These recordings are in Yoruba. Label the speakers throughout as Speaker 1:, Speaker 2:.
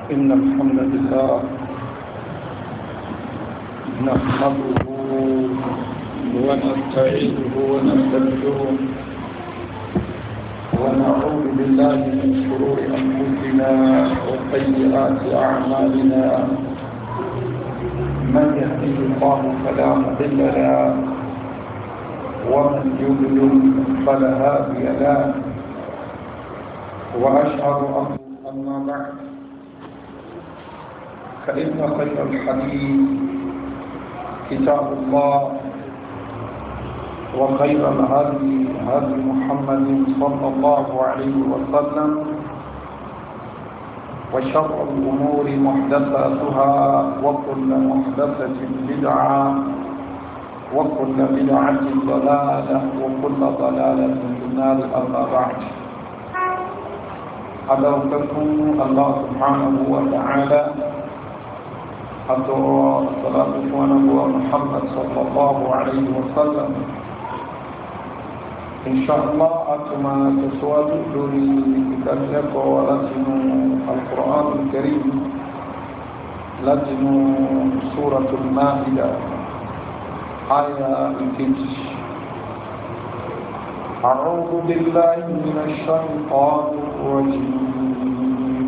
Speaker 1: إن الحمد لله نحمده ونستعينه ونستغفره ونعوذ بالله من شرور أنفسنا وسيئات أعمالنا من يهده الله فلا مضل له ومن يضلل فلا هادي له وأشهد أما بعد فإن خير الحديث كتاب الله وخير الهدي هدي محمد صلى الله عليه وسلم وشر الأمور محدثاتها وكل محدثة بدعة وكل بدعة ضلالة وكل ضلالة في النار أما بعد أدعوكم الله سبحانه وتعالى حتى الصلاة ونبوة محمد صلى الله عليه وسلم إن شاء الله أتما تسواد لي كتابك ولتن القرآن الكريم لتن سورة المائدة آية الكتش أعوذ بالله من الشيطان الرجيم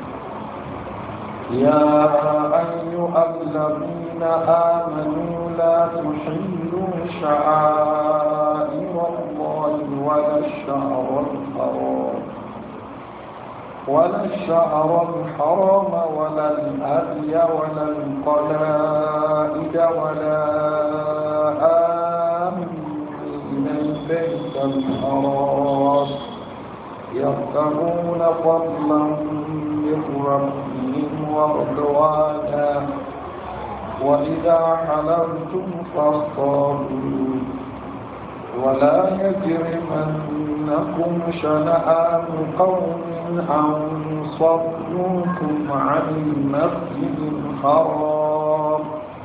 Speaker 1: يا أيها الذين آمنوا لا تحلوا شعائر الله ولا الشهر الحرام ولا الهدي ولا القلائد ولا آمين البيت الحرام يبتغون فضلا من ربهم ورضوانا وإذا حللتم فاصطادوا ولا يجرمنكم شنآن قوم أن صدوكم عن المسجد الحرام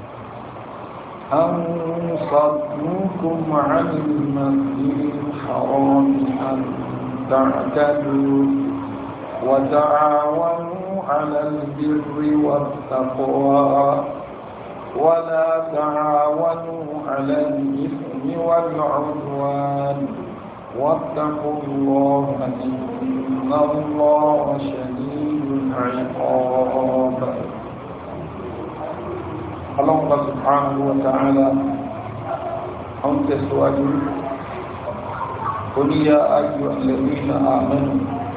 Speaker 1: أن تعتدوا وتعاونوا على البر والتقوى ولا تعاونوا على الإثم والعدوان واتقوا الله إن الله شديد العقاب. الله سبحانه وتعالى أنت سؤال قل يا أيها الذين آمنوا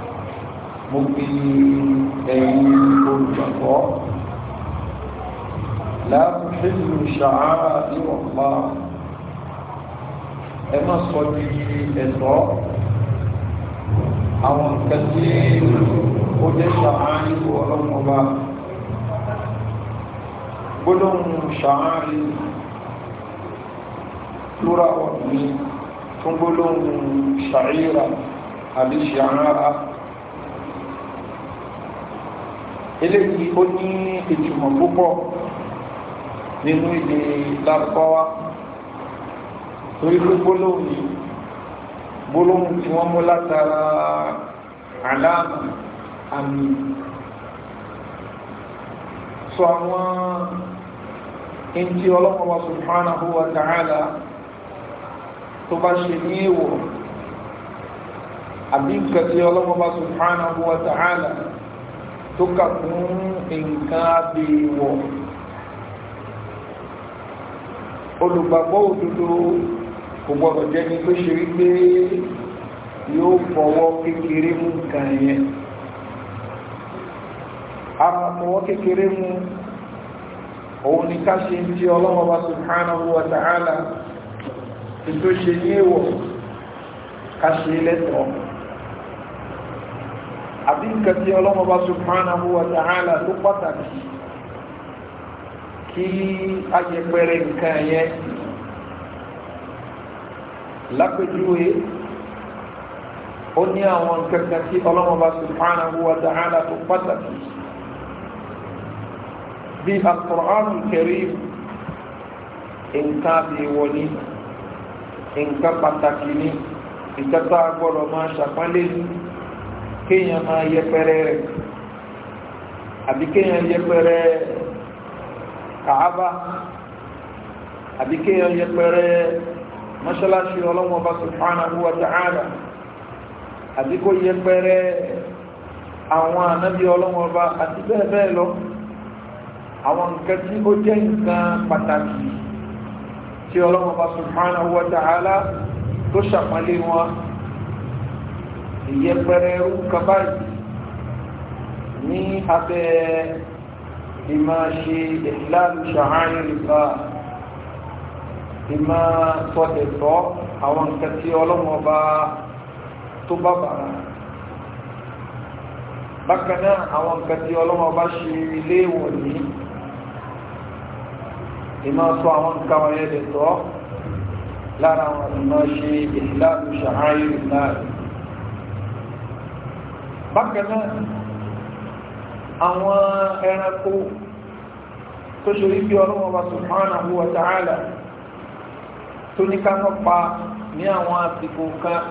Speaker 1: مؤمنين كل الله لا تحلوا شعائر الله أما صلي إسراء أو كثير قد شعائر الله قلهم شعائر سورة ومين تنقلون شعيرة أبي شعارة eléyìí ó ní ìtumọ̀ púpọ̀ nínú èdè Lárúbáwá torí pé gbólóhùn yìí gbólóhùn tí wọ́n mú látara àlámà àmì sọ àwọn ẹntì ọlọ́pàá subhanahu wa ta'ala tó bá ṣe ní èèwọ̀ àbí nǹkan tí ọlọ́pàá subhanahu wa ta'ala tó kà fún nǹkan àbẹ̀wọ̀ olùgbàgbọ́ òdodo kò gbọdọ̀ jẹ́ ní pé ṣe rí pé yóò fọwọ́ kékeré mú nǹkan yẹn a fọwọ́ kékeré mú òun ni ká ṣe tí Ọlọ́hun subhanahu wa ta'ala tó ṣe ní èèwọ̀ ká ṣe lẹ́tọ̀ọ́ àbí nǹkan tí Ọlọ́hun subhanahu wa ta'ala tó pàtàkì kí a yẹ pẹ̀rẹ̀ nǹkan yẹn lápẹjúwe ó ní àwọn nǹkan tí Ọlọ́hun subhanahu wa ta'ala tó pàtàkì bí al-Qur'an al-Karim nǹkan bí wọlé nǹkan pàtàkì ní ìjọba gbọ́dọ̀ máa ṣàpálẹ̀ ní kéèyàn máa yẹpẹrẹ rẹ̀ àbí kéèyàn yẹpẹrẹ Kaaba àbí kéèyàn yẹpẹrẹ mọ́ṣáláṣí Ọlọ́hun Ọba subhanahu wa ta'ala àbí kó yẹpẹrẹ àwọn ànábì Ọlọ́hun Ọba àti bẹ́ẹ̀ bẹ́ẹ̀ lọ àwọn nǹkan tí ó jẹ́ nǹkan pàtàkì tí Ọlọ́hun Ọba subhanahu wa ta'ala tó ṣàpọ́nlé wọn ìyẹpẹrẹ orúkọ báyìí ní abẹ́ ìmá ṣe ìhlālu sha'ā'irillah ìmá sọ́tẹ̀tọ́ àwọn nǹkan tí Ọlọ́hun Ọba tó bá bàrà bákan náà àwọn nǹkan tí Ọlọ́hun Ọba ṣe léèwọ̀ ní ìmá sọ àwọn nǹkan wọ̀nyẹn lè tọ́ lára àwọn ìmá ṣe ìhlālu sha'ā'irillah bákan náà àwọn ẹranko tó ṣe rí bí Ọlọ́hun Ọba subhanahu wa ta'ala tó ní ká mọ́ pa ní àwọn àsìkò kan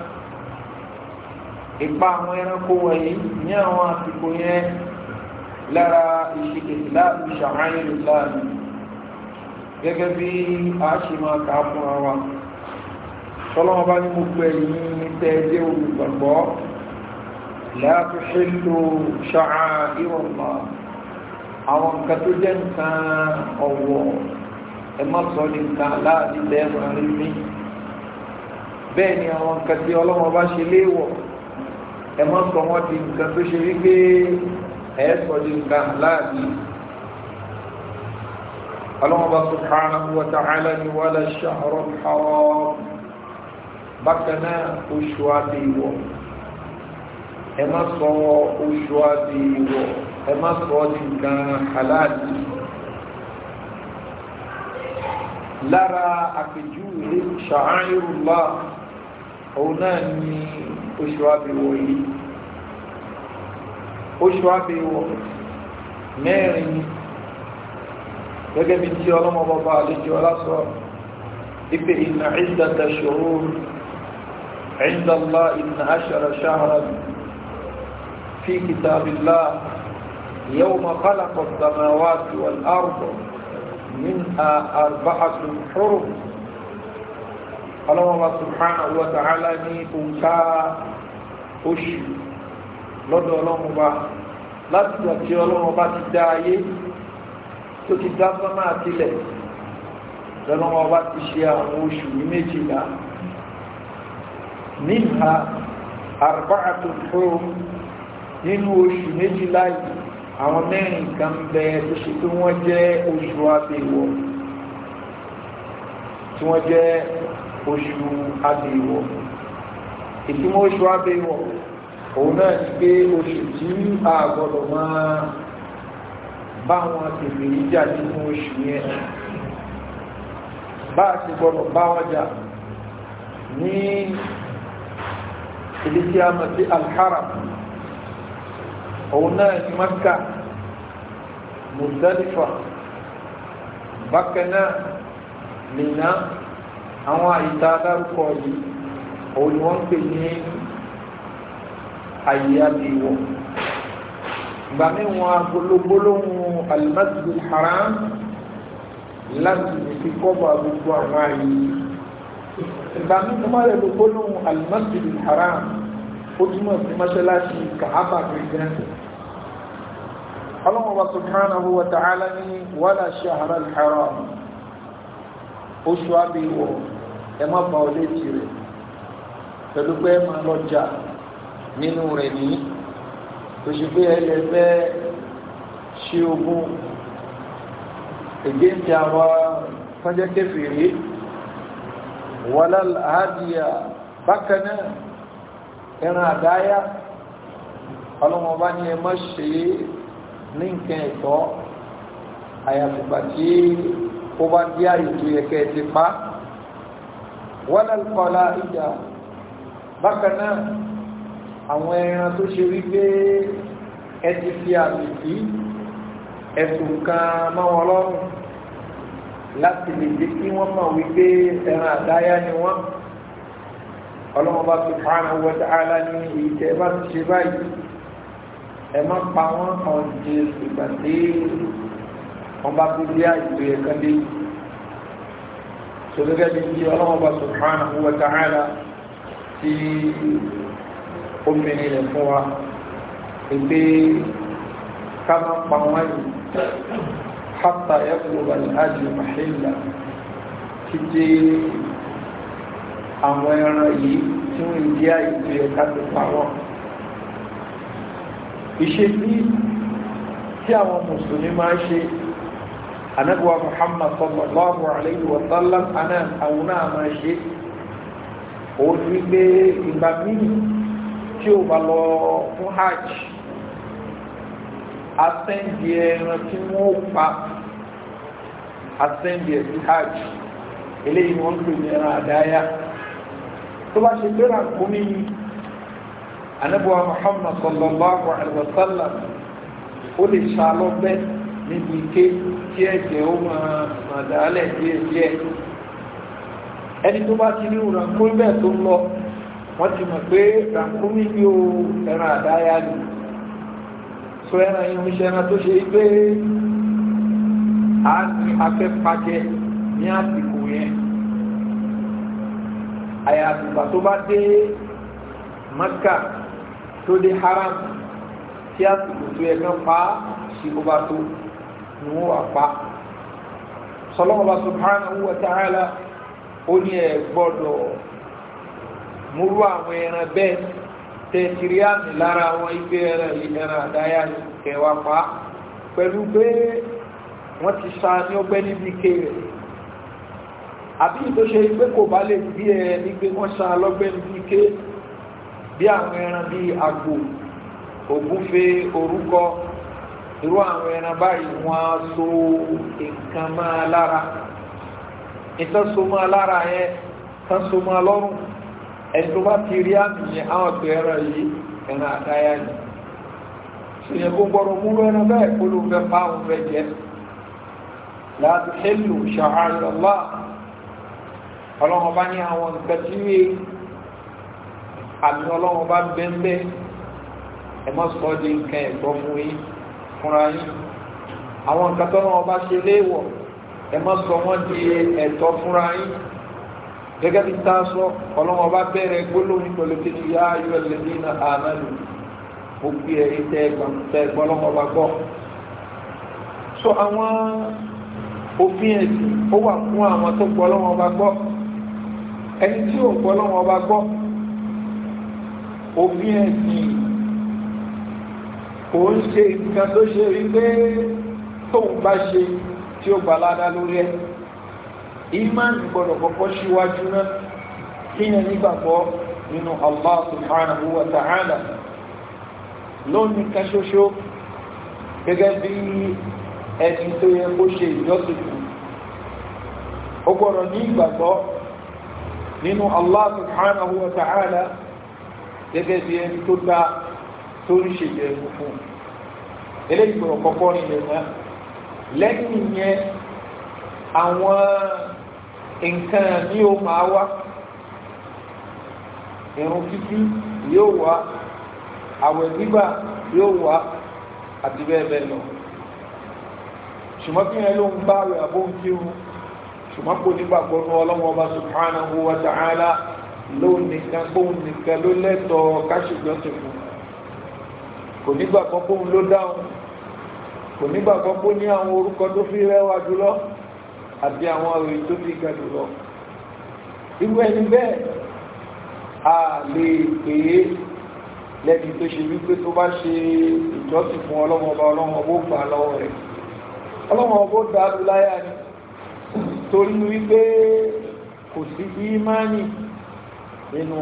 Speaker 1: ipa àwọn ẹranko wọ̀nyí ní àwọn àsìkò yẹn lára ìṣẹ̀lẹ̀ ìlànà sha'ā'irillah gẹ́gẹ́ bí a ṣe máa kà á fún wa Ọlọ́hun Ọba ní mo pè ní tẹ́ẹ̀dẹ́ olùgbàgbọ́ la tuhillu sha'ā'irallah àwọn nǹkan tó jẹ́ nǹkan ọ̀wọ̀ ẹ má sọ ní nǹkan láàrin lẹ́ẹ̀mọ̀ rí mi bẹ́ẹ̀ ni àwọn nǹkan tí Ọlọ́hun Ọba ṣe léèwọ̀ ẹ má sọ wọ́n di nǹkan tó ṣe rí pé ẹ sọ di nǹkan láàrin Ọlọ́hun Ọba subhanahu wa ta'ala ni wala ash-shahrul haram bákan náà oṣù àbẹ̀wọ̀ ẹ má sọ oṣù àbẹ̀wọ̀ ẹ má sọ di nǹkan halali lára àpèjúwe sha'ā'irullah òun náà ni oṣù àbẹ̀wọ̀ yìí oṣù àbẹ̀wọ̀ mẹ́rin gẹ́gẹ́ bí tí Ọlọ́hun Ọba àlejò ọlásọ ipe inna 'iddata shuhur 'inda Allahi 12 shahran في كتاب الله يوم خلق السماوات والأرض منها 4 حرم الله سبحانه وتعالى ní òǹkà oṣù lọ́dọ̀ Ọlọ́hun Ọba láti ìgbà tí Ọlọ́hun Ọba ti dá ayé tó ti dá sánmà àtilẹ̀ Ọlọ́hun Ọba ti ṣe àwọn oṣù ní 12 منها 4 حرم nínú oṣù 12 yìí àwọn mẹ́rin kan bẹ tó ṣe pé wọ́n jẹ́ oṣù àbẹ̀wọ̀ tí wọ́n jẹ́ oṣù àbẹ̀wọ̀ ìtumọ̀ oṣù àbẹ̀wọ̀ òun náà ti gbé oṣù tí a gbọ́dọ̀ máa bá wọn tètè jà nínú oṣù yẹn bá a ti gbọ́dọ̀ bá wọn jà ní ilé tí a mọ̀ sí al-Haram òun náà ní Makka Muzdalifa bákan náà Mina àwọn àyíká dárúkọ yìí òun ni wọ́n ń pè ní ayé àbíwọ̀ ìgbà mí wọn agbológbólóhùn al-Masjidil Haram láti fi kọ́bọ̀ gbogbo àwọn àyè ìgbà mí wọn máa lè gbólóhùn al-Masjidil Haram ó túmọ̀ sí mọ́ṣáláṣí Kàábà gẹ́gẹ́ Allah subhanahu wa ta'ala ní wala shahral haram oṣù àbẹ̀wọ̀ ẹ má bá ọlé tì rẹ̀ pẹ̀lú pé ẹ máa lọ́jà nínú rẹ̀ ní tó ṣe pé ẹlẹ́fẹ́ ṣe ogun ègéǹtì àwọn fọ́njẹ́ kéfèrè wala al-hadiya bákan náà ẹran àdáyá ọlọ́wọ́n bá ní ẹ má ṣe ní nǹkan ẹ̀tọ́ àyàfìgbà tí ó bá dí àyè tó yẹ kẹ́ ẹ ti pa wala al-qala'ida bákan náà àwọn ẹran tó ṣe wípé ẹ ti fi àmì sí ẹ̀sùn kan mọ́ wọn lọ́rùn láti lè jẹ́ kí wọ́n mọ̀ wípé ẹran àdáyá ni wọ́n ọlọ́mọba subhanahu wa ta'ala ní ìtẹ́ bá ti ṣe báyìí ẹ má pa wọ́n kan jẹ ìgbà tí wọ́n bá kú bí àìsí ẹ̀kan dé so gẹ́gẹ́ bí i ọlọ́mọba subhanahu wa ta'ala tí obìnrin rẹ̀ fún wa pé ká má pa wọ́n yìí hatta yablugha al-ajlu mahillah títí àwọn ẹran yìí tí wọ́n ìdí àìsí ẹ̀ka ti pa wọ́n ìṣesí tí àwọn mùsùlùmí máa ń ṣe anabuwa Muhammad sallallahu alayhi wa sallam àwọn náà máa ṣe òun ní pé ìgbà míì tí ó bá lọ fún hajj asẹ́ndì ẹran tí wọ́n pa asẹ́ndì ẹ̀ sí hajj eléyìí wọ́n pè ní ẹran àdáyá tó bá ṣe gbéra kúmí anabuwa Muhammad sallallahu alayhi wa sallam ó lè ṣàlọ́gbẹ́ níbi ike tí ẹ̀jẹ̀ ó máa dálẹ̀ díẹ̀ ẹni tó bá ti ní ràkúnmí bẹ́ẹ̀ tó ń lọ wọ́n ti mọ̀ pé ràkúnmí bí ó ẹran àdáyá ni so ẹran yìí ń ṣe ẹran tó ṣe pé a ní afẹ́fàjẹ ní àsìkò yẹn àyàtìgbà tó bá dé Mẹ́kà tó dé haram tí àsìkò tó yẹ kán pa sí ó bá tó ni wọ́n wà pa sọlọ́mọba subhanahu wa ta'ala ó ní ẹ gbọ́dọ̀ múrú àwọn ẹran bẹ́ẹ̀ tẹ̀sírí àmì lára àwọn igbe ẹran àdáyà kẹwàá pa pẹ̀lú pé wọ́n ti sa ní ọgbẹ́ níbi ike rẹ̀ àbí tó ṣe pé kò bá lè bí ẹ ní pé wọ́n sa lọ́gbẹ́ níbi ike bí àwọn ẹran bí àgbò ògúnfe orúkọ irú àwọn ẹran báyìí wọ́n so nǹkan máa lára ìtàn so máa lára yẹn tán so máa lọ́rùn ẹni tó bá ti rí àmì yẹn àwọn ọ̀pẹ̀ ẹran yìí ẹran àdáyà ni ṣèyàn kó gbọ́dọ̀ mú ẹran bẹ́ẹ̀ kó ló fẹ́ pa àwọn fẹ́ jẹ́ la tuhillu sha'a'ir Allah ọlọ́wọ́n bá ní àwọn nǹkan tí wé àmì ọlọ́wọ́n bá bẹ́ẹ̀ ẹ má sọ di nǹkan ẹ̀tọ́ fún yín fúnra yín àwọn nǹkan tó náà bá ṣe léèwọ̀ ẹ má sọ wọ́n di ẹ̀tọ́ fúnra yín gẹ́gẹ́ bí tá a sọ ọlọ́wọ́n bá bẹ̀rẹ̀ gbólóhùn pẹ̀lú kí ni yá ayọ́ alladhina amanu ó pè é tẹ́ ẹgbọ́n ọlọ́wọ́n bá gbọ́ so àwọn òfin ẹ̀sìn ó wà fún àwọn tó gbọ́ ọlọ́wọ́n bá gbọ́ ẹni tí ò gbọ́ ọlọ́wọ́n bá gbọ́ òfin ẹ̀sìn kò ń ṣe nǹkan tó ṣe rí pé tóun bá ṣe tí ó gbà ládá lórí ẹ̀ ìmánì gbọ́dọ̀ kọ́kọ́ síwájú náà kí yẹn nígbàgbọ́ nínú Allah subhanahu wa ta'ala lónìí kan ṣoṣo gẹ́gẹ́ bí ẹni tó yẹ kó ṣe ìjọsìn fún ó gbọ́dọ̀ ní ìgbàgbọ́ nínú Allah subhanahu wa ta'ala gẹ́gẹ́ bí ẹni tó dá tó ń ṣe ìjẹ̀rù fún eléyìí gbọ́dọ̀ kọ́kọ́ nílẹ̀ náà lẹ́yìn yẹn àwọn nǹkan ní ó máa wá ìrun kíkí yóò wá àwẹ̀ gbígbà yóò wá àti bẹ́ẹ̀ bẹ́ẹ̀ lọ ṣùgbọ́n kí ẹ ló ń bá rẹ̀ àbóǹkírun ṣùgbọ́n kò nígbàgbọ́ ní Ọlọ́hun Ọba subhanahu wa ta'ala lónìkan ló lẹ́tọ̀ọ́ káṣíjọ́sìn fún kò nígbàgbọ́ bóun ló dáhùn kò nígbàgbọ́ bó ní àwọn orúkọ tó fi rẹwà jùlọ àti àwọn òrìn tó fi ga jùlọ irú ẹni bẹ́ẹ̀ a lè pè é lẹ́ni tó ṣe wípé tó bá ṣe ìjọsìn fún Ọlọ́hun Ọba gbà lọ́wọ́ rẹ̀ Ọlọ́hun Ọba dáadù láyà ni torí wípé kò sí ìmánì nínú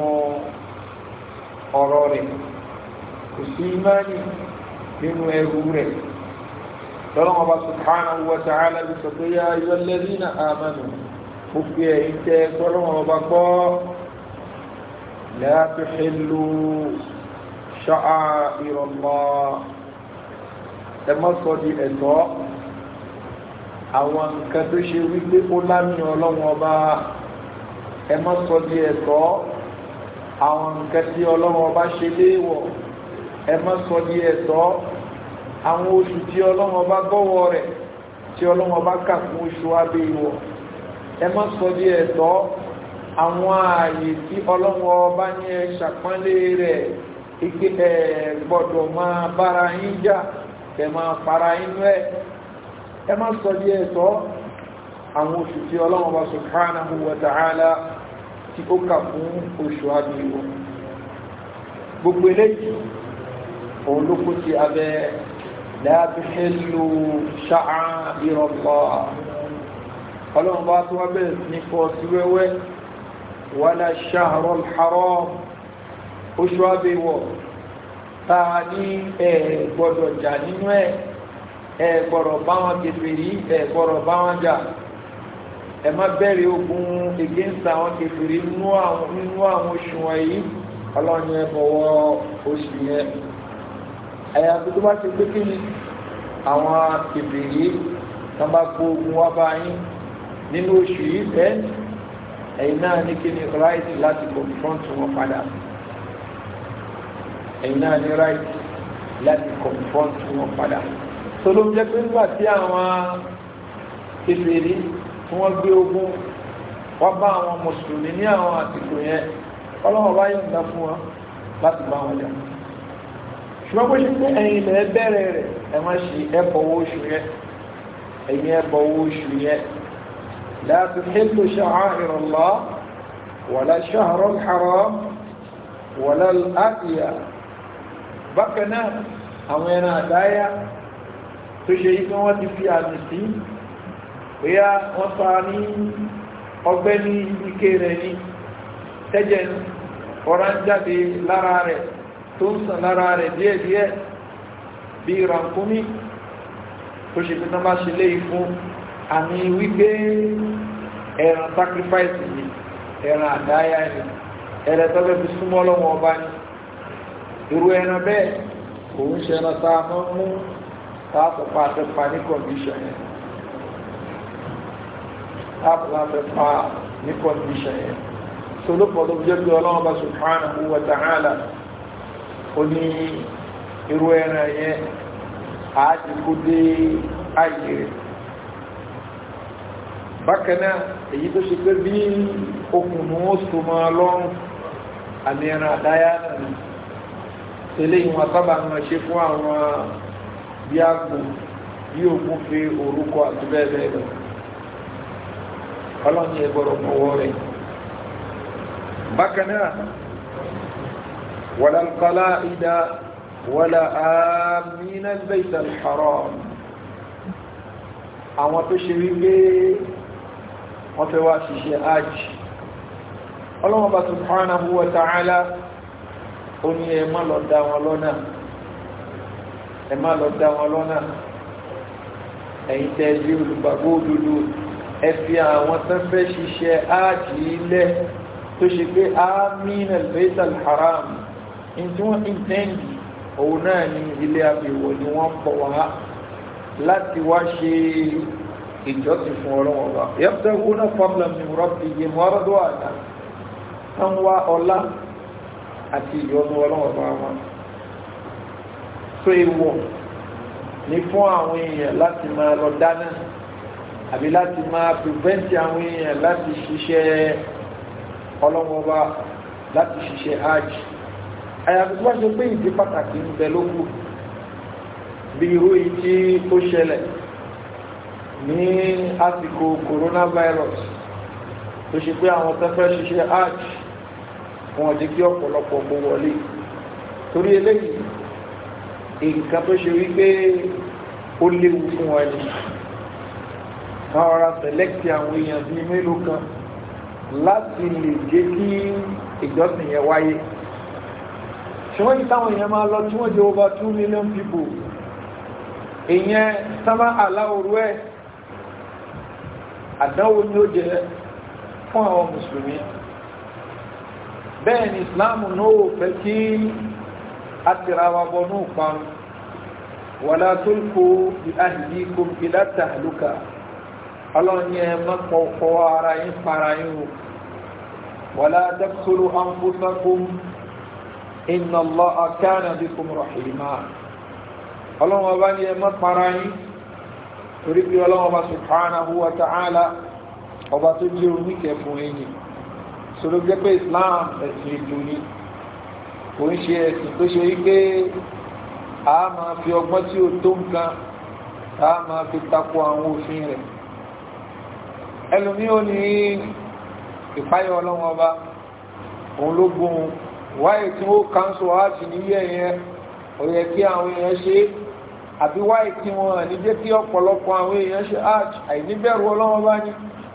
Speaker 1: ọ̀rọ̀ rẹ̀ kò sí ìmánì nínú ẹrù rẹ̀ lọ́lọ́wọ́ bá subhanahu wa ta'ala bí sọ pé yá ayyuhal ladhina amanu mo fi ẹ̀yìn tẹ́ gbọ́lọ́wọ́ bá gbọ́ la tuhillu sha'a'irallah ẹ má sọ di ẹ̀tọ́ àwọn nǹkan tó ṣe wípé ó lámì ọlọ́wọ́ bá ẹ má sọ di ẹ̀tọ́ àwọn nǹkan tí ọlọ́wọ́ bá ṣe léèwọ̀ ẹ má sọ di ẹ̀tọ́ àwọn oṣù tí Ọlọ́run bá gbọ́wọ́ rẹ̀ tí Ọlọ́run bá kà fún oṣù abẹ́ ìwọ̀ ẹ má sọ di ẹ̀tọ́ àwọn ààyè tí Ọlọ́run bá ní ẹ ṣàpọ́nlé rẹ̀ ike ẹ gbọ́dọ̀ máa bára yín jà ẹ máa para inú ẹ má sọ di ẹ̀tọ́ àwọn oṣù tí Ọlọ́run bá subhanahu wa ta'ala tí ó kà fún oṣù abẹ́ ìwọ̀ gbogbo eléyìí òun ló kó ti abẹ́ la tuhillu sha'a'ir Allah Ọlọ́run bá tó wá bẹ̀rẹ̀ ní fọ́ sí wẹ́wẹ́ wala shahrul haram oṣù abẹ́wọ̀ táa ní ẹ gbọ́dọ̀ jà nínú ẹ gbọ́dọ̀ bá wọn kèfèrí ẹ gbọ́dọ̀ bá wọn jà ẹ má bẹ̀rẹ̀ ogun against àwọn kèfèrí nínú àwọn oṣù wọ̀nyí Ọlọ́run ẹ bọ̀wọ̀ oṣù yẹn ẹ̀yà tó bá ti pé kí ni àwọn kèfèrí tán bá gbógun wá bá yín nínú oṣù yìí bẹ́ẹ̀ ẹ̀yin náà ní kí ni right láti confront wọn padà ẹ̀yin náà ní right láti confront wọn padà tó ló ń jẹ́ pé nígbà tí àwọn kèfèrí tí wọ́n gbé ogun wá bá àwọn mùsùlùmí ní àwọn àsìkò yẹn Ọlọ́run bá yọ̀ǹda fún wọn láti bá wọn jà ṣùgbọ́n bó ṣe pé ẹ̀yin ilẹ̀ bẹ̀rẹ̀ rẹ̀ ẹ má ṣe ẹ̀bọ̀wọ́ oṣù yẹn ẹ̀yin ẹ̀bọ̀wọ́ oṣù yẹn la tuhillu sha'a'ir Allah wala shahr al-haram wala al-adhiya bákan náà àwọn ẹran àdáyá tó ṣe yí pé wọ́n ti fi àmì sí bóyá wọ́n fa ní ọgbẹ́ ní ike rẹ̀ ní tẹ́jẹ̀ ọ̀rá ń jáde lára rẹ̀ tó ń sàn lára rẹ̀ díẹ̀díẹ̀ bí ìrànkúmí tó ṣe pínlẹ̀ bá ṣe léyìí fún àmì wípé ẹran sacrifice ni ẹran àdáyá ni ẹran tọ́lẹ̀ fi súnmọ́ lọ́wọ́ ọba ni irú ẹran bẹ́ẹ̀ kò ń ṣe ẹran tá a mọ́ mú tààtọ̀pá àtẹ́pá ní condition yẹn tààtọ̀pá ní condition yẹn tó ló pọ̀ tó jẹ́ pé Ọlọ́run bá subhanahu wa ta'ala ó ní irú ẹran yẹn àti kó dé ayé rẹ̀ bákanáà èyí tó ṣe pé bí okùnrin ó so máa lọ́rùn àmì ẹran àdáyá náà ni tẹ́lẹ̀ ìwọ̀n sábà máa ṣe fún àwọn bí àgbò bí ògùn fi orúkọ àti bẹ́ẹ̀ bẹ́ẹ̀ lọ ọlọ́ni ẹgbọ́rọ̀ mọ́wọ́ rẹ̀ bákanáà wala al-qala'ida wala amina al-bayt al-haram àwọn tó ṣe wípé wọ́n fẹ́ wá ṣiṣẹ́ hajj Ọlọ́hun Bá subhanahu wa ta'ala ó ní ẹ má lọ dá wọn lọ́nà ẹ má lọ dá wọn lọ́nà ẹ̀yin tẹ́ bí olùgbàgbọ́ òdodo ẹ fi àwọn tó fẹ́ ṣiṣẹ́ hajj ilẹ̀ tó ṣe pé amina al-bayt al-haram in tí wọ́n intend òun náà ní ilé àbẹ̀wọ̀ ni wọ́n pọ̀ wá láti wá ṣe ìjọsìn fún Ọlọ́hun Ọba yabtaghuna fadlan min rabbihim wa ridwana tán wá ọlá àti ìyọ́nú Ọlọ́hun Ọba wọn tó ìwọ̀ ní fún àwọn èèyàn láti máa lọ dáná àbí láti máa prevent àwọn èèyàn láti ṣiṣẹ́ Ọlọ́hun Ọba láti ṣiṣẹ́ hajj àyàfi tó bá ṣe pé ìdí pàtàkì ń bẹ lókù bí irú ìtí ó ṣẹlẹ̀ ní àsìkò coronavirus tó ṣe pé àwọn tó fẹ́ ṣiṣẹ́ hajj wọn jẹ́ kí ọ̀pọ̀lọpọ̀ kó wọlé torí eléyìí nǹkan tó ṣe wípé ó léwu fún wọn ni wọ́n rọra select àwọn èèyàn bíi mélòó kan láti lè jẹ́ kí ìjọsìn yẹn wáyé ṣùgbọ́n ní táwọn èèyàn máa lọ tí wọ́n jẹ́ over 2 million people èèyàn sábà aláorú ẹ̀ àdánwò ni ó jẹ́ fún àwọn mùsùlùmí bẹ́ẹ̀ ni Islam náà fẹ́ kí a tìra wa bọ́ ní ìparun wala tulqu bi ahdikum ila tahluka ọlọ́ni ẹ mọ́pọ̀ ara yín para yín o wala taqtulu anfusakum inna Allaha kana bikum rahima ọlọ́run ọba ní ẹ má para yín torí pé ọlọ́run ọba subhanahu wa ta'ala ọba tó jẹ́ oníkẹ́ fún ẹ̀yin sọ̀rọ̀ jẹ́ pé Islam ẹ̀sìn ètò ni kò ń ṣe ẹ̀sìn tó ṣe wípé a máa fi ọgbọ́n tí ó tó nǹkan a máa fi tako àwọn òfin rẹ̀ ẹlòmí ò ní ìpáyọ̀ ọlọ́run ọba òun ló gbóhun wáyé tí ó káńsù áàtì níyẹ̀ yẹn ó yẹ kí àwọn èèyàn ṣe àbí wáyé tí wọ́n ní jẹ́ kí ọ̀pọ̀lọpọ̀ àwọn èèyàn ṣe áàtì àìníbẹ̀rù ọlọ́run ọba ní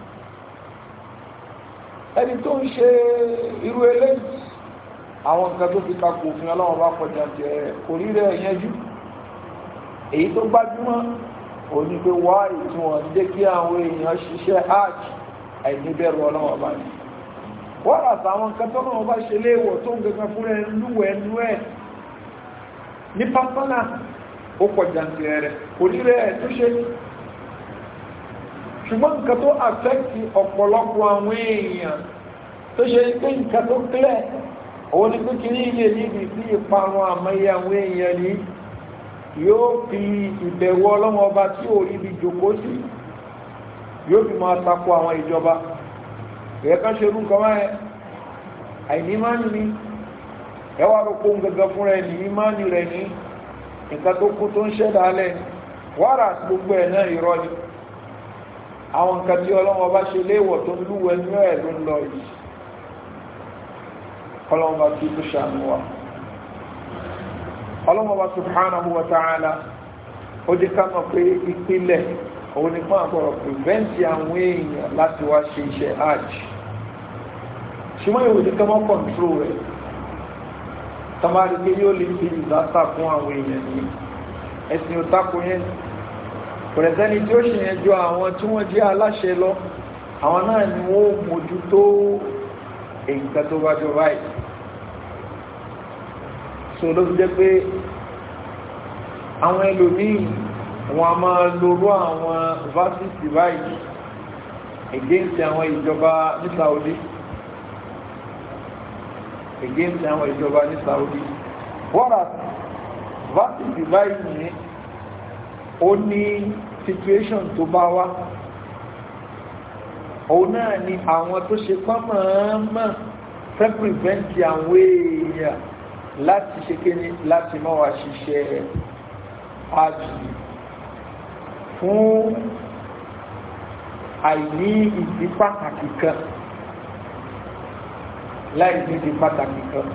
Speaker 1: ẹni tó ń ṣe irú eléyìí àwọn nǹkan tó fi kakò òfin ọlọ́run bá kọjá jẹ orí rẹ̀ yẹnjú èyí tó gbájúmọ́ òní pé wáyé tí wọ́n ní jẹ́ kí àwọn èèyàn ṣiṣẹ́ áàtì àìníbẹ̀rù ọlọ́run ọba ní wọ́n rà sáwọn nǹkan tó náà bá ṣe léèwọ̀ tó ń gẹ́gẹ́ fún ẹ̀ lúwẹ̀ẹ́nú ẹ̀ ní pápánà ó pọ̀jà rẹ̀ orílẹ̀ ẹ̀ tó ṣe ṣùgbọ́n nǹkan tó àfẹ́kì ọ̀pọ̀lọpọ̀ àwọn èèyàn tó ṣe pé nǹkan tó clear òun ni pé kí ní ilé níbi sí ìparun àmọ́yé àwọn èèyàn ní yóò fi ìbẹ̀rù ọlọ́run ọba tí ò rí ibi jòkó sí yóò fi máa tako àwọn ìjọba ẹ̀yẹ kan ṣe orúkọ máa ẹ̀ àìnímáàni ni ẹwà ló kó ń gẹ́gẹ́ fún rẹ̀ ní ìmáàni rẹ̀ ní nǹkan tó kú tó ń ṣẹ́dá alẹ́ wàrà gbogbo ẹ̀ náà irọ́ ni àwọn nǹkan tí ọlọ́wọ́ bá ṣe léèwọ̀ tó ń lúwẹ̀ ní ẹ̀ ló ń lọ yìí ọlọ́wọ́ bá tí ó ṣàánú wa ọlọ́wọ́ bá subhanahu wa ta'ala ó dé ká mọ̀ pé ìpìlẹ̀ òun ni fún àpọ̀rọ̀ pìrìvẹ́ǹtì àwọn èèyàn láti wá ṣe iṣẹ́ hajj ṣùgbọ́n ìwò ní kọ́mọ́ kọ̀ǹtró rẹ̀ tamari pé yóò lè fi ìdásà fún àwọn èèyàn ní ẹ̀sìn òtakò yẹn pẹ̀lẹ́sẹ́ni tí ó ṣe yẹn jọ àwọn tí wọ́n jẹ́ aláṣẹ lọ àwọn náà ni wọ́n mójútó èyíká tó bá jọ báyìí so ló fi jẹ́ pé àwọn ẹlòmíì wọn a máa lóró àwọn varsity báyìí against àwọn ìjọba ní Saudi against àwọn ìjọba ní Saudi wọ́nà varsity báyìí ní ó ní situation tó bá wá òun náà ni àwọn tó ṣe pọ́nmọ́ọ́mọ́ fẹ́ prevent àwọn èèyàn láti ṣe kéde láti máa wá ṣiṣẹ́ àjì fún àìní ìdí pàtàkì kan láì ní ìdí pàtàkì kan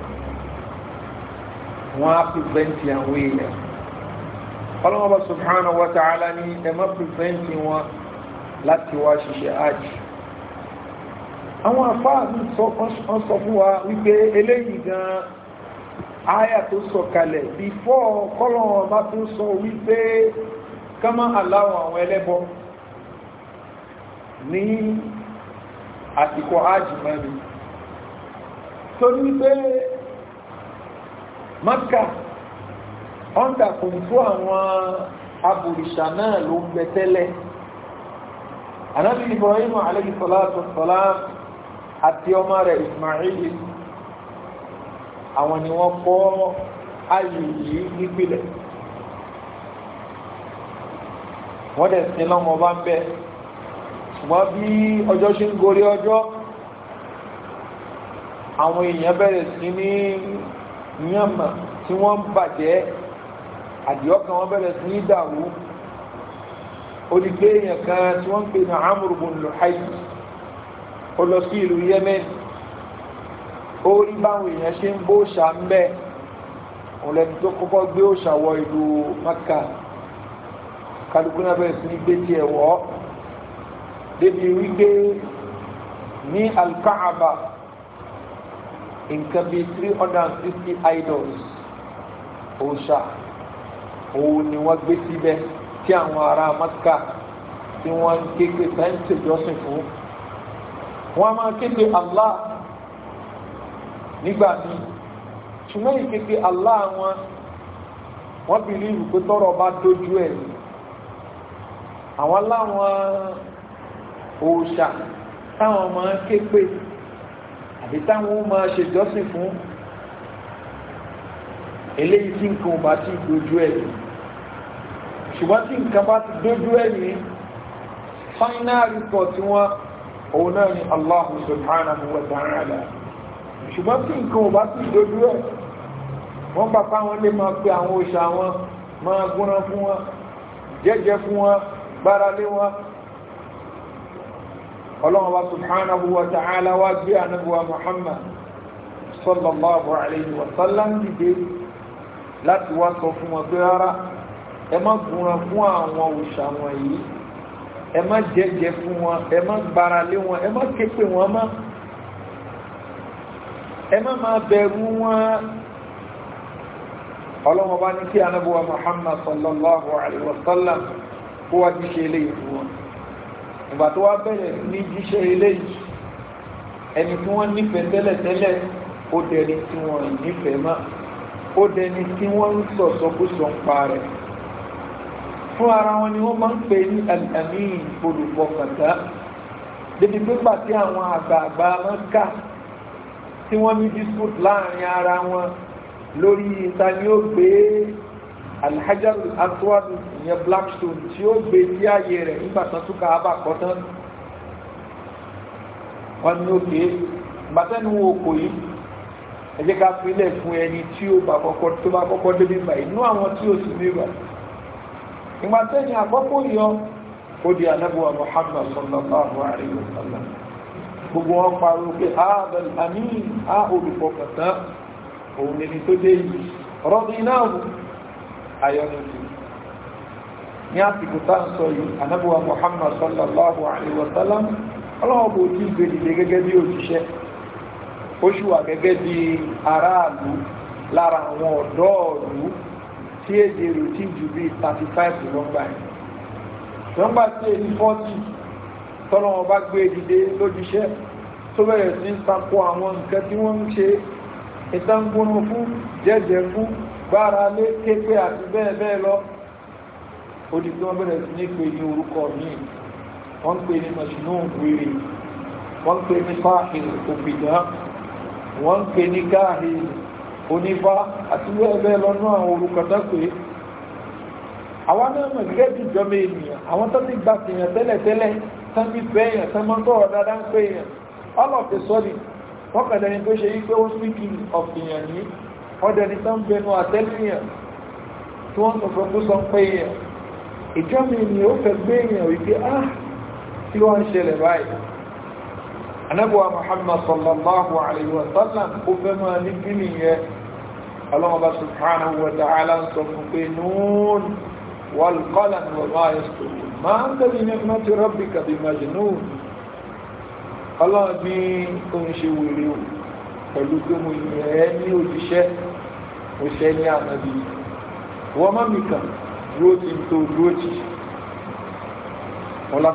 Speaker 1: wọ́n á pìrìvẹ́ntì àwọn èèyàn ọlọ́mọba subhanahu wa ta'ala ní ẹ má pìrìvẹ́ntì wọn láti wá ṣiṣẹ́ àjì àwọn àfáà ní sọ fún wa wípé eléyìí gan áyà tó sọ kalẹ̀ bífọ́ kọ́lọ́wọ́n bá tó sọ wípé kama aláwọ̀ àwọn ẹlẹ́bọ ní àsìkò ájìmẹ́rin tó ní pé Mákà ọ́ndà kò fún àwọn abòrìṣà náà ló ń bẹ tẹ́lẹ̀ Ànábì Ibrahim alayhi salatu wassalam àti ọmọ rẹ̀ Ismail àwọn ni wọ́n kọ́ ayé yìí nípìlẹ̀ wọ́n dẹ̀ sí lọ́mọ bá ń bẹ́ ṣùgbọ́n bí ọjọ́ ṣe ń gorí ọjọ́ àwọn èèyàn bẹ̀rẹ̀ sí ní yànmà tí wọ́n ń bàjẹ́ àdìọ́kàn wọ́n bẹ̀rẹ̀ sí ní dàrú onígbé èèyàn kan tí wọ́n ń pè ní Amr ibn Luhay ó lọ sí ìlú Yemen ó rí báwọn èèyàn ṣe ń bó òòṣà ń bẹ́ òun lẹ́ni tó kọ́kọ́ gbé òòṣà wọ ìlú Maka kálukú náà bẹ̀rẹ̀ sí ní gbé tí ẹ̀wọ́ débi wípé ní Al-Kaaba nǹkan bíi 350 idols òòṣà òun ni wọ́n gbé síbẹ̀ tí àwọn ará Maka tí wọ́n ń képe sáyẹ́ǹsì ìjọsìn fún wọ́n máa képe Allah nígbà míì ṣùgbọ́n ìképe Allah wọ́n bìlíìfù pé tọ́rọ̀ bá dójú ẹ̀ ní àwọn láwọn òòṣà táwọn máa képe àbí táwọn máa ṣèjọsìn fún eléyìí tí nǹkan bá ti dojú ẹ̀ ṣùgbọ́n tí nǹkan bá ti dojú ẹ̀ ní final report wọn òun náà ni Allah subhanahu wa ta'ala ṣùgbọ́n tí nǹkan bá ti dojú ẹ̀ wọ́n bá fáwọn lè máa pe àwọn òṣà wọn máa gúnra fún wọn jẹ́jẹ́ fún wọn gbára lé wọn ọlọ́run wa subhanahu wa ta'ala wá gbé ànábùwà Muhammad sallallahu alayhi wa sallam dìde láti wá sọ fún wọn pé rárá ẹ má gúnra fún àwọn òòṣà wọn yìí ẹ má jẹ́jẹ́ fún wọn ẹ má gbára lé wọn ẹ má képe wọn mọ́ ẹ má máa bẹ̀rù wọn ọlọ́run bá ní kí ànábùwà Muhammad sallallahu alayhi wa sallam kó wá jíṣẹ́ eléyìí fún wọn ìgbà tó wá bẹ̀rẹ̀ ní jíṣẹ́ eléyìí ẹni tí wọ́n nífẹ̀ẹ́ tẹ́lẹ̀tẹ́lẹ̀ ó dẹni tí wọ́n nífẹ̀ẹ́ mọ́ ó dẹni tí wọ́n ń sọ̀sọ́kúsọ ń pa rẹ̀ fún ara wọn ni wọ́n máa ń pè ní al-amin olùfọkàntán débi pípa tí àwọn àgbààgbà máa ń kà tí wọ́n ní dispute láàrin ara wọn lórí ìta ni ó gbé alhajar al-aswad ìyẹn blackstone tí ó gbé sí ààyè rẹ̀ nígbà tán túká abàkọ́ tán wọ́n ní òkè bàtẹ́nu òkò yìí ẹ jẹ́ ká fílẹ̀ fún ẹni tí ó bá kọ́kọ́ débi gbà inú àwọn tí ó sì nígbà ìgbà tẹ́ni àkọ́kọ́ yọ ó di ànábùwà Muhammad sallallahu alayhi wa sallam gbogbo wọn pariwo pé abel amin a olùfọkàntán òun lẹni tó dé yìí radinahu ayọ́nùtù ní àsìkò tá ń sọ yìí ànábùwà Muhammad sallallahu alayhi wa sallam ọlọ́wọ́ bó tí ìgbèdìde gẹ́gẹ́ bí òjíṣẹ́ ó ṣùwà gẹ́gẹ́ bí aráàlú lára àwọn ọ̀dọ́ ọ̀lú tí èdè rò tí jù bí 35 lọ́gbà ẹ̀ lọ́gbà tí èdè 40 tọ́lọ́wọ́ bá gbé ìdìde lójíṣẹ́ tó bẹ̀rẹ̀ sí ń takò àwọn nǹkan tí wọ́n ń ṣe ìtàngbónú fún jẹ́jẹ́ fún gbára lé képe àti bẹ́ẹ̀ bẹ́ẹ̀ lọ ó di pé wọ́n bẹ̀rẹ̀ sí ní pè ní orúkọ míì wọ́n pè ní majnun wèrè wọ́n pè ní fáhìn òpìdán wọ́n pè ní káhìn onífá àti bẹ́ẹ̀ lọ́nà àwọn orúkọ tó pé àwọn náà mọ̀ gẹ́gẹ́ bí ìjọba ènìyàn àwọn tó ti gbà tèèyàn tẹ́lẹ̀tẹ́lẹ̀ tán bí bẹ́yàn tán mọ́ tọ́rọ̀ dáadáa ń pè èèyàn all of a sudden wọ́n kàdẹ̀ ní tó ṣe yí pé ó speaking of èèyàn ní ọdẹ ní tán bẹnu àtẹ́lẹ̀yàn tí wọ́n sọ̀rọ̀ tó sọ pé èèyàn ìjọba ènìyàn ó fẹ́ gbé èèyàn wípé tí wọ́n ń ṣẹlẹ̀ báyìí anábùwà Muhammad sallallahu alayhi wa sallam ó fẹ́ máa ní kí nìyẹn ọlọ́mọba subhanahu wa ta'ala ń sọ fún pé nun wal qalam wa ma yasturun ma anta bi ni'mati rabbika bi majnun ọlọ́run bí ó ń ṣe wèrè o pẹ̀lú pé mo yẹ ní òjíṣẹ́ òṣẹ́ ní ànábì wọ́n mọ́ mi kàn dúró ti tó dúró ti